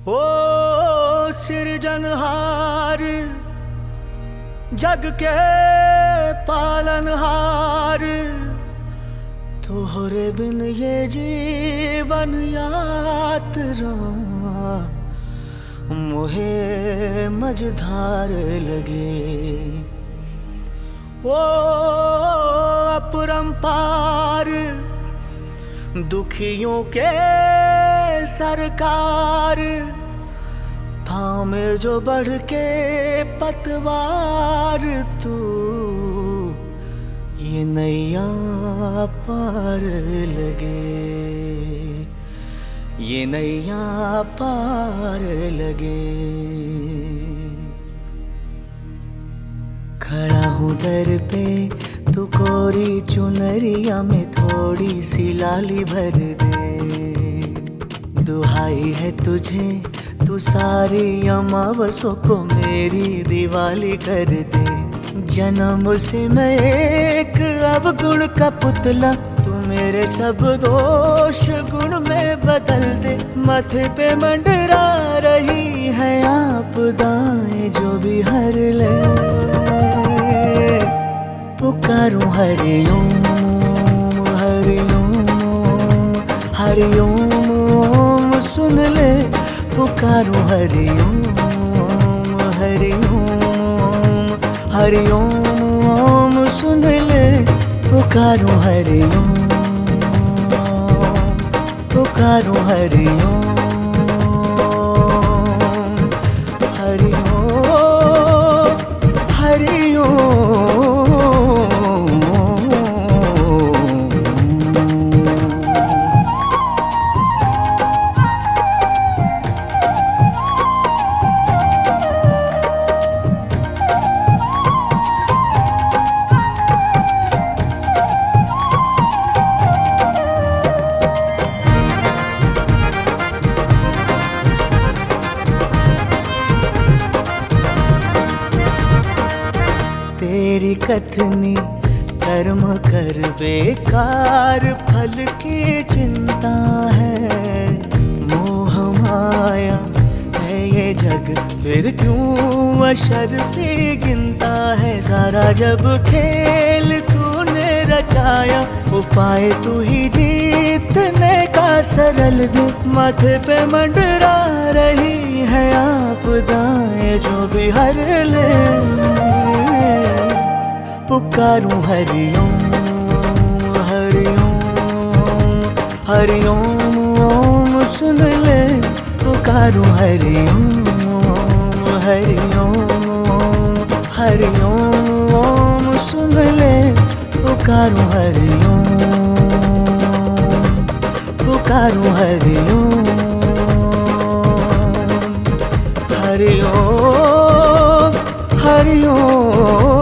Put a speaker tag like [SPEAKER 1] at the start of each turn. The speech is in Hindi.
[SPEAKER 1] ओ सिरजनहार, जग के पालनहार, तोहरे बिन ये जीवन यात्रा मोहे मझधार लगे। ओ अपरंपार, दुखियों के सरकार, थामे जो बढ़ के पतवार, तू ये नैया पार लगे, ये नैया पार लगे। खड़ा हूँ दर पे, तू कोरी चुनरिया में थोड़ी सी लाली भर दे। दुहाई है तुझे, तू सारी अमावसों को मेरी दिवाली कर दे। जन्म से मैं एक अवगुण का पुतला, तू मेरे सब दोष गुण में बदल दे। माथे पे मंडरा रही है आपदाएं जो भी हर ले। पुकारूं हरि ओम हरि ओम हरि ओम, सुन ले। पुकारूं हरि ओम हरि ओम हरि ओम, सुन ले। पुकारूं हरि ओम, पुकारूं हरि ओम हरि ओम हरि ओम। तेरी कथनी कर्म कर बेकार, फल की चिंता है। मोह माया है ये जग, फिर क्यों अशर्फी गिनता है। सारा जब खेल तूने रचाया, उपाय तू ही जीतने का सरल दे। माथे पे मंडरा रही है आपदाएं जो भी हर ले। पुकारूं हरि ओम हरि ओम हरि ओम, सुन ले। पुकारूं हरि ओम हरि ओम हरि ओम, सुन ले। पुकारूं हरि ओम, पुकारूं हरि ओम हरि ओम हरि ओम।